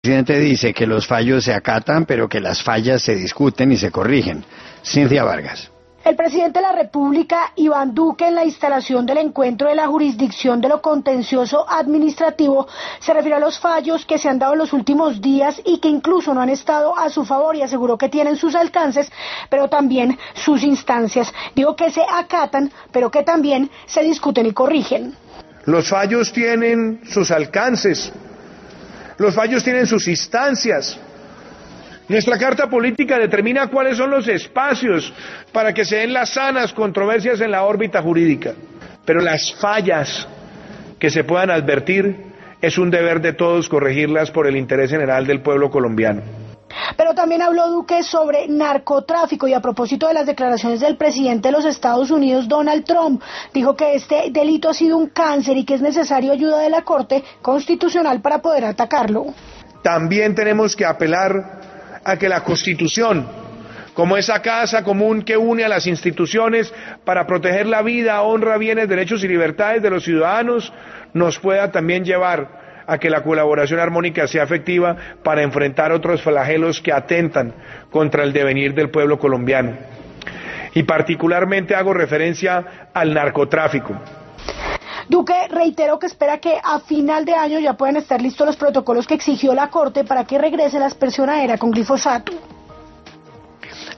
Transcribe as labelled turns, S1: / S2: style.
S1: presidente dice que los fallos se acatan, pero que las fallas se discuten y se corrigen. Cintia Vargas.
S2: El presidente de la República, Iván Duque, en la instalación del encuentro de la jurisdicción de lo contencioso administrativo, se refirió a los fallos que se han dado en los últimos días y que incluso no han estado a su favor, y aseguró que tienen sus alcances, pero también sus instancias. Dijo que se acatan, pero que también se discuten y corrigen.
S3: Los fallos tienen sus alcances, los fallos tienen sus instancias. Nuestra Carta Política determina cuáles son los espacios para que se den las sanas controversias en la órbita jurídica. Pero las fallas que se puedan advertir es un deber de todos corregirlas por el interés general del pueblo colombiano.
S2: Pero también habló Duque sobre narcotráfico y a propósito de las declaraciones del presidente de los Estados Unidos, Donald Trump, dijo que este delito ha sido un cáncer y que es necesario ayuda de la Corte Constitucional para poder atacarlo.
S3: También tenemos que apelar a que la Constitución, como esa casa común que une a las instituciones para proteger la vida, honra, bienes, derechos y libertades de los ciudadanos, nos pueda también llevar a que la colaboración armónica sea efectiva para enfrentar otros flagelos que atentan contra el devenir del pueblo colombiano. Y particularmente hago referencia al narcotráfico.
S2: Duque reiteró que espera que a final de año ya puedan estar listos los protocolos que exigió la Corte para que regrese la aspersión aérea con glifosato.